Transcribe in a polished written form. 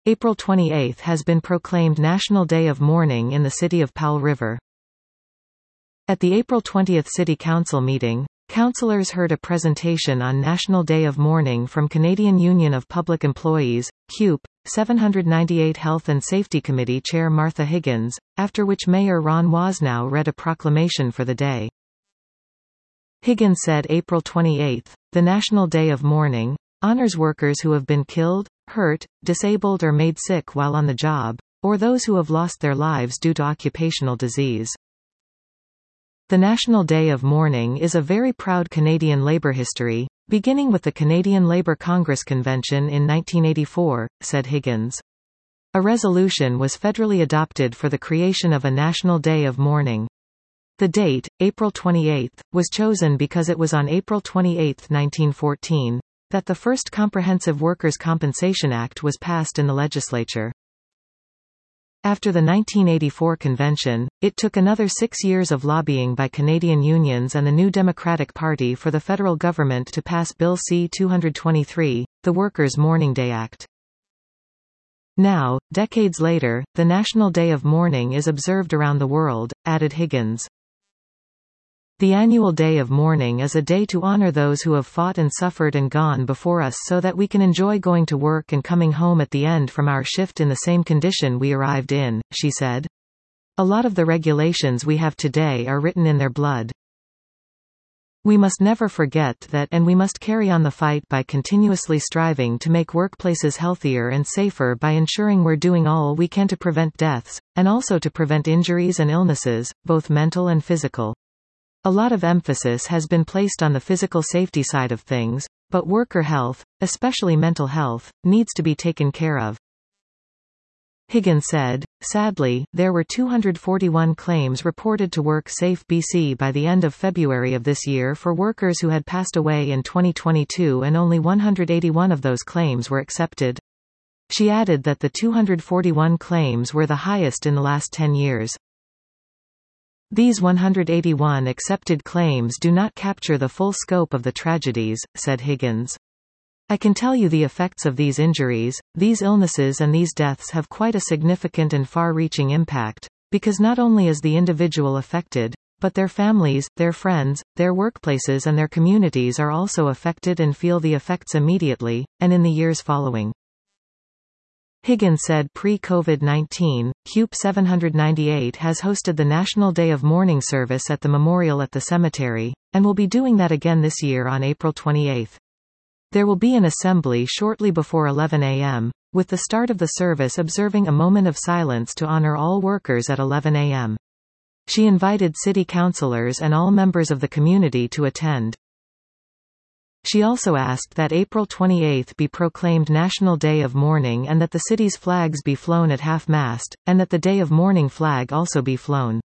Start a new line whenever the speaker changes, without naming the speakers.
April 28 has been proclaimed National Day of Mourning in the city of Powell River. At the April 20 City Council meeting, councillors heard a presentation on National Day of Mourning from Canadian Union of Public Employees, CUPE, 798 Health and Safety Committee Chair Martha Higgins, after which Mayor Ron Wasnow read a proclamation for the day. Higgins said April 28, the National Day of Mourning, honors workers who have been killed, hurt, disabled or made sick while on the job, or those who have lost their lives due to occupational disease. The National Day of Mourning is a very proud Canadian labour history, beginning with the Canadian Labour Congress Convention in 1984, said Higgins. A resolution was federally adopted for the creation of a National Day of Mourning. The date, April 28, was chosen because it was on April 28, 1914, that the first Comprehensive Workers' Compensation Act was passed in the legislature. After the 1984 convention, it took another 6 years of lobbying by Canadian unions and the New Democratic Party for the federal government to pass Bill C-223, the Workers' Mourning Day Act. Now, decades later, the National Day of Mourning is observed around the world, added Higgins. The annual Day of Mourning is a day to honor those who have fought and suffered and gone before us so that we can enjoy going to work and coming home at the end from our shift in the same condition we arrived in, she said. A lot of the regulations we have today are written in their blood. We must never forget that, and we must carry on the fight by continuously striving to make workplaces healthier and safer by ensuring we're doing all we can to prevent deaths, and also to prevent injuries and illnesses, both mental and physical. A lot of emphasis has been placed on the physical safety side of things, but worker health, especially mental health, needs to be taken care of. Higgins said, sadly, there were 241 claims reported to WorkSafe BC by the end of February of this year for workers who had passed away in 2022 and only 181 of those claims were accepted. She added that the 241 claims were the highest in the last 10 years. These 181 accepted claims do not capture the full scope of the tragedies, said Higgins. I can tell you the effects of these injuries, these illnesses and these deaths have quite a significant and far-reaching impact, because not only is the individual affected, but their families, their friends, their workplaces and their communities are also affected and feel the effects immediately, and in the years following. Higgins said pre-COVID-19, CUPE 798 has hosted the National Day of Mourning service at the memorial at the cemetery, and will be doing that again this year on April 28. There will be an assembly shortly before 11 a.m., with the start of the service observing a moment of silence to honor all workers at 11 a.m. She invited city councillors and all members of the community to attend. She also asked that April 28 be proclaimed National Day of Mourning and that the city's flags be flown at half-mast, and that the Day of Mourning flag also be flown.